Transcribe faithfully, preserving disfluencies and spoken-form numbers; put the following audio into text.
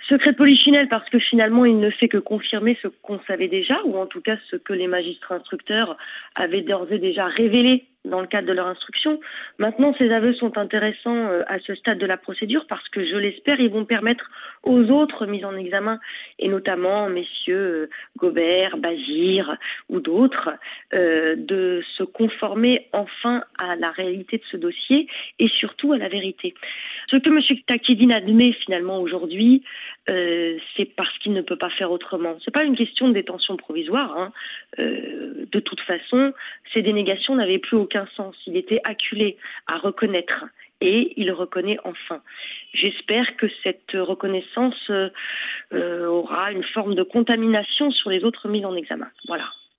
Secret de polichinelle parce que finalement il ne fait que confirmer ce qu'on savait déjà, ou en tout cas ce que les magistrats instructeurs avaient d'ores et déjà révélé dans le cadre de leur instruction. Maintenant, ces aveux sont intéressants à ce stade de la procédure parce que, je l'espère, ils vont permettre aux autres mis en examen, et notamment messieurs Gobert, Bazir ou d'autres, euh, de se conformer enfin à la réalité de ce dossier et surtout à la vérité. Ce que M. Taqiyouddine admet finalement aujourd'hui, euh, c'est parce qu'il ne peut pas faire autrement. Ce n'est pas une question de détention provisoire. Hein. Euh, de toute façon, ces dénégations n'avaient plus aucun sens. Il était acculé à reconnaître et il reconnaît enfin. J'espère que cette reconnaissance euh, euh, aura une forme de contamination sur les autres mises en examen. Voilà.